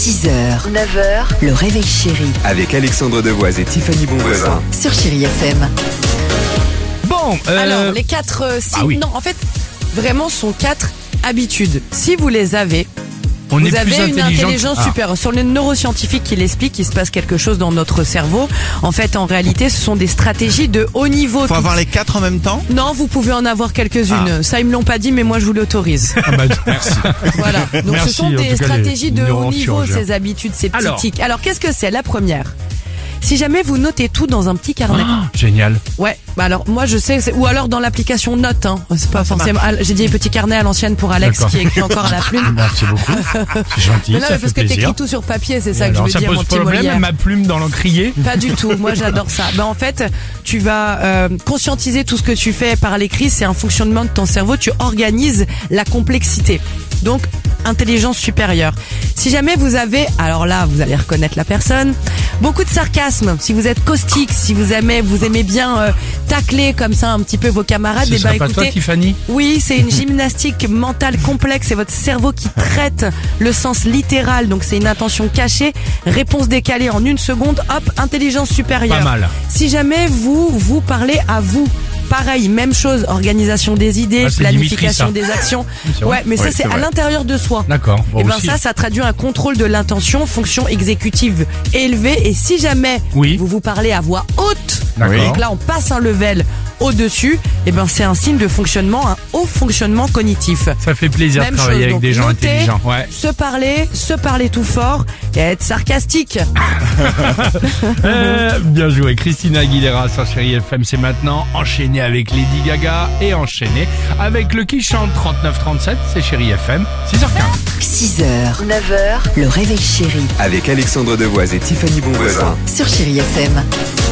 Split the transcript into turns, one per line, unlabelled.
6h, 9h, le réveil chéri
Avec Alexandre Devoise et Tiffany Bonvoisin.
sur Chéri FM.
Bon,
Alors, les 4 signes,
oui.
non, en fait, vraiment sont 4 habitudes. Si vous les avez,
on est
vous
plus
avez une
intelligent
intelligence
que...
supérieure. Sur les neuroscientifiques qui l'expliquent, qu'il se passe quelque chose dans notre cerveau. En fait, en réalité, ce sont des stratégies de haut niveau.
Faut avoir les 4 en même temps?
Non, vous pouvez en avoir quelques-unes. Ça, ils me l'ont pas dit, mais moi, je vous l'autorise.
Merci.
Voilà. Donc,
Merci,
ce sont
en
des
tout cas,
stratégies
les
de haut niveau,
neurochirurgiens.
ces habitudes, ces petits
Alors.
tics. Alors, qu'est-ce que c'est? La première. Si jamais vous notez tout dans un petit carnet.
Génial.
Ouais, bah alors moi je sais, ou alors dans l'application Note, hein. C'est pas forcément. J'ai dit petit carnet à l'ancienne pour Alex
D'accord.
qui écrit encore à la plume.
Merci beaucoup. C'est gentil,
Mais là,
ça
parce
fait
que
plaisir.
t'écris tout sur papier, c'est ça que je
Alors,
veux
ça
dire, mon
pose
petit
problème,
Molière.
ma plume dans l'encrier.
Pas du tout, moi j'adore ça. Ben en fait, tu vas conscientiser tout ce que tu fais par l'écrit, c'est un fonctionnement de ton cerveau, tu organises la complexité. Donc, intelligence supérieure. Si jamais vous avez, alors là, vous allez reconnaître la personne, beaucoup de sarcasme, si vous êtes caustique, si vous aimez bien tacler comme ça un petit peu vos camarades,
Ce
et
sera
ben
pas toi,
écoutez,
Tiffany?
oui, c'est une gymnastique mentale complexe, c'est votre cerveau qui traite le sens littéral, donc c'est une intention cachée, réponse décalée en 1 seconde, hop, intelligence supérieure.
Pas mal.
Si jamais vous parlez à vous, pareil, même chose, organisation des idées,
Ah, c'est
planification
Dimitri, ça.
des actions.
C'est vrai.
Ouais, mais ça
Ouais,
c'est
c'est
à
vrai.
l'intérieur de soi.
D'accord. Bon,
Et ben
aussi.
ça traduit un contrôle de l'intention, fonction exécutive élevée. Et si jamais
Oui.
vous parlez à voix haute,
D'accord.
donc là on passe un level au-dessus, et ben c'est un signe de fonctionnement, un haut fonctionnement cognitif.
Ça fait plaisir
Même
de travailler
chose,
avec
donc
des gens
noter,
intelligents. Ouais.
se parler tout fort et être sarcastique.
Bien joué, Christina Aguilera sur Chéri FM, c'est maintenant enchaîné avec Lady Gaga et enchaîné avec le qui chante 39-37, c'est Chéri FM, 6h15.
6h, 9h, le réveil chéri
Avec Alexandre Devoise et Tiffany Bonvoisin.
sur Chéri FM.